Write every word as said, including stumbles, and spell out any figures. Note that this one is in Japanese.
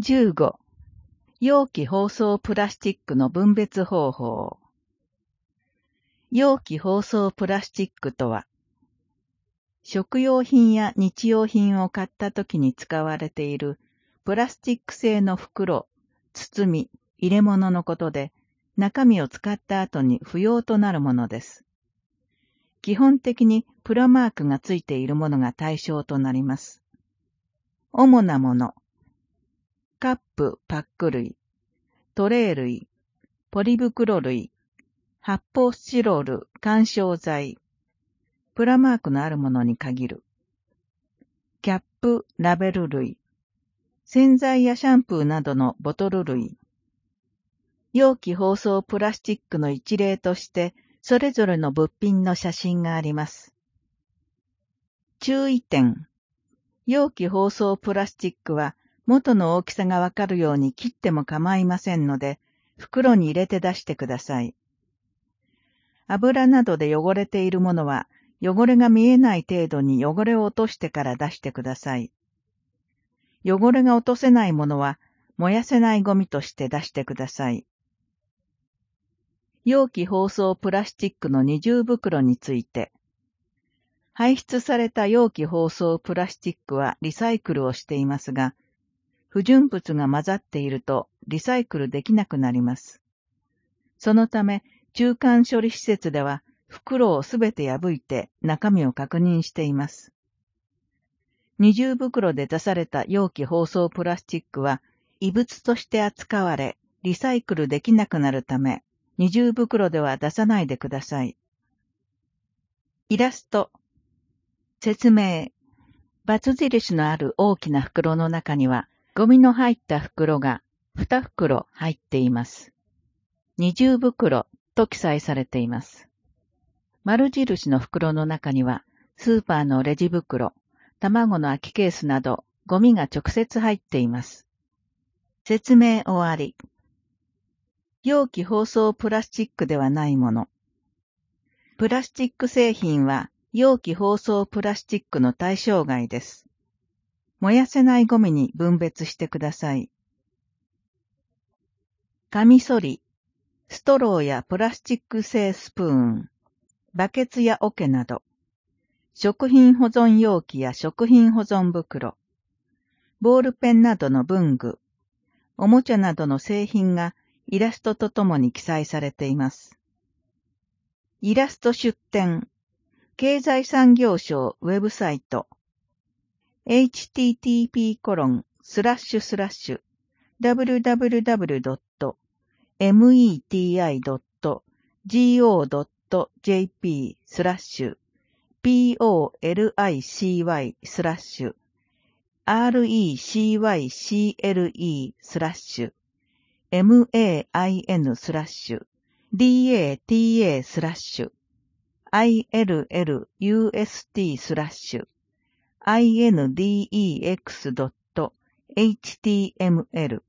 じゅうご、容器包装プラスチックの分別方法。容器包装プラスチックとは、食用品や日用品を買った時に使われているプラスチック製の袋、包み、入れ物のことで、中身を使った後に不要となるものです。基本的にプラマークがついているものが対象となります。主なもの。カップ・パック類、トレー類、ポリ袋類、発泡スチロール、緩衝材、プラマークのあるものに限る。キャップ・ラベル類、洗剤やシャンプーなどのボトル類。容器包装プラスチックの一例として、それぞれの物品の写真があります。注意点。容器包装プラスチックは、元の大きさがわかるように切っても構いませんので、袋に入れて出してください。油などで汚れているものは、汚れが見えない程度に汚れを落としてから出してください。汚れが落とせないものは、燃やせないゴミとして出してください。容器包装プラスチックの二重袋について、排出された容器包装プラスチックはリサイクルをしていますが、不純物が混ざっているとリサイクルできなくなります。そのため、中間処理施設では袋をすべて破いて中身を確認しています。二重袋で出された容器包装プラスチックは異物として扱われ、リサイクルできなくなるため、二重袋では出さないでください。イラスト。説明。バツ印のある大きな袋の中には、ゴミの入った袋がに袋入っています。二重袋と記載されています。丸印の袋の中には、スーパーのレジ袋、卵の空きケースなど、ゴミが直接入っています。説明終わり。容器包装プラスチックではないもの。プラスチック製品は容器包装プラスチックの対象外です。燃やせないゴミに分別してください。カミソリ、ストローやプラスチック製スプーン、バケツや桶など、食品保存容器や食品保存袋、ボールペンなどの文具、おもちゃなどの製品がイラストとともに記載されています。イラスト出展、経済産業省ウェブサイト、エイチティーティーピーコロンスラッシュスラッシュダブリューダブリューダブリュードットメティドットゴードットジェーピースラッシュピーオーエルアイシーワイスラッシュアールイーシーワイシーエルイースラッシュマインスラッシュ ダタ スラッシュ イルルユーエスティー スラッシュ インデックスドットエイチティーエムエル